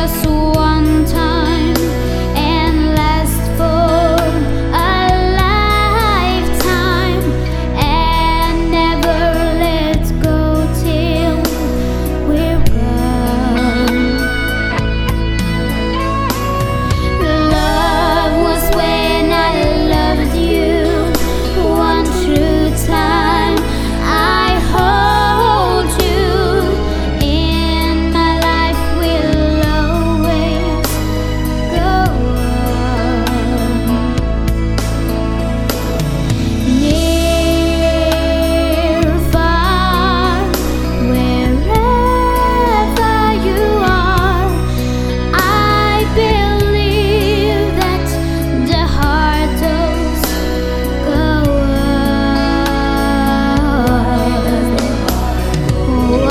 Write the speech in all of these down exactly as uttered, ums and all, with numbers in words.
just one time and last for a lifetime, and never let go till we're gone. Love was when I loved you one true time. I hold you in my life, will always go on. Near, far, wherever you are, I believe that the heart does go on.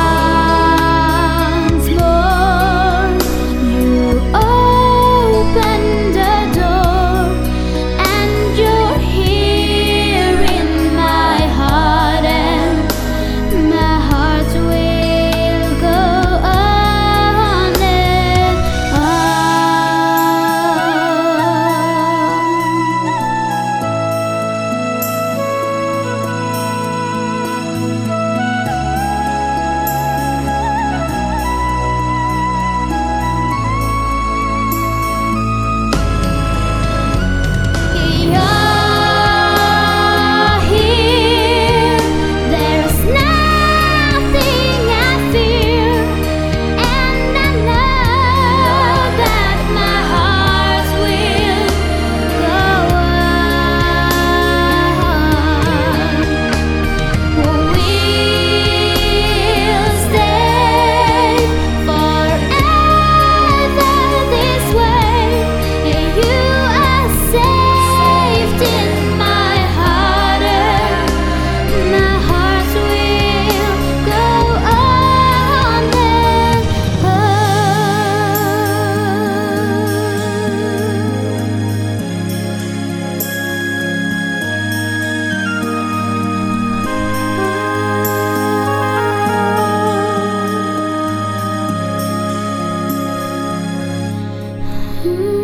Once more, you open the door, and you're here in my heart, and my heart will go on and You're here, there's nothing I fear, and I know that my heart will go on. We'll stay forever this way. You are safe in my heart, and my heart will go on and on.